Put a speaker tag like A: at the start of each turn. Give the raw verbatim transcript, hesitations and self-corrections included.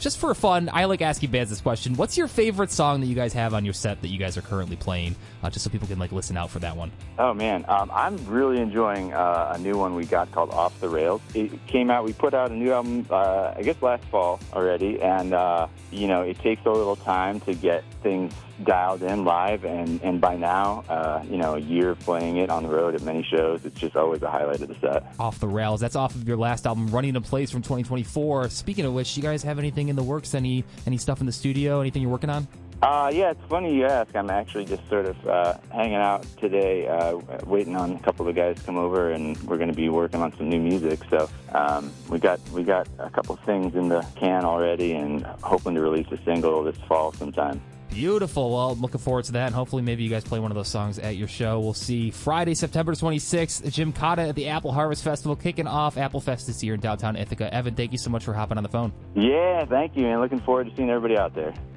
A: just for fun, I like asking bands this question. What's your favorite song that you guys have on your set that you guys are currently playing? Uh, just so people can like listen out for that one.
B: Oh, man. Um, I'm really enjoying uh, a new one we got called Off the Rails. It came out, we put out a new album, uh, I guess last fall already, and, uh, you know, it takes a little time to get things dialed in live, and, and by now, uh, you know, a year of playing it on the road at many shows, it's just always a highlight of the set.
A: Off the Rails. That's off of your last album, Running in Place, from twenty twenty-four. Speaking of which, you guys have anything in the works? Any any stuff in the studio? Anything you're working on?
B: Uh, yeah, it's funny you ask. I'm actually just sort of uh, hanging out today, uh, waiting on a couple of guys to come over, and we're going to be working on some new music. So um, we got we got a couple things in the can already, and hoping to release a single this fall sometime.
A: Beautiful. Well, I'm looking forward to that, and hopefully maybe you guys play one of those songs at your show. We'll see Friday, September twenty-sixth, Jim Cotta at the Apple Harvest Festival, kicking off Apple Fest this year in downtown Ithaca. Evan, thank you so much for hopping on the phone.
B: Yeah, thank you, and looking forward to seeing everybody out there.